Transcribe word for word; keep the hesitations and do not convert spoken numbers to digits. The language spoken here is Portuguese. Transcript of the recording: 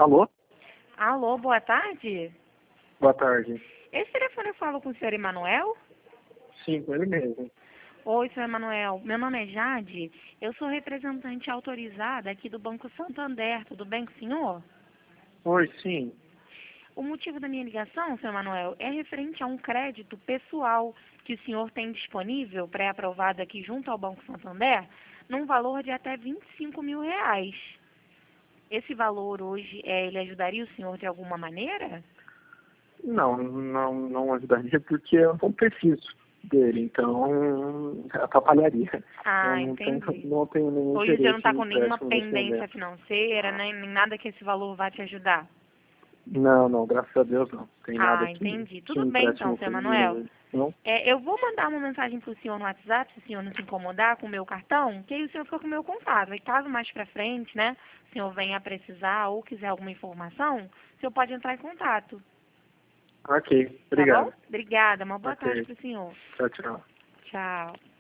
Alô? Alô, boa tarde. Boa tarde. Esse telefone eu falo com o senhor Emanuel? Sim, com ele mesmo. Oi, senhor Emanuel. Meu nome é Jade. Eu sou representante autorizada aqui do Banco Santander. Tudo bem com o senhor? Oi, sim. O motivo da minha ligação, senhor Emanuel, é referente a um crédito pessoal que o senhor tem disponível, pré-aprovado aqui junto ao Banco Santander, num valor de até vinte e cinco mil reais. Esse valor hoje, é, ele ajudaria o senhor de alguma maneira? Não, não, não ajudaria porque eu não preciso dele, então atrapalharia. Ah, Eu não tenho, entendi. não tenho nenhum Hoje você não interesse está em com nenhuma empréstimo desse pendência momento. financeira, nem, nem nada que esse valor vá te ajudar? Não, não, graças a Deus não. Tem nada Ah, que, entendi. que Tudo me bem empreste então, no seu dinheiro Emanuel. hoje. Não? É, eu vou mandar uma mensagem para o senhor no WhatsApp, se o senhor não se incomodar com o meu cartão, que aí o senhor fica com o meu contato. E caso mais para frente, né, o senhor venha a precisar ou quiser alguma informação, o senhor pode entrar em contato. Ok, Tá bom? obrigado. Obrigada. Uma boa tarde Ok, para o senhor. tchau, tchau. Tchau.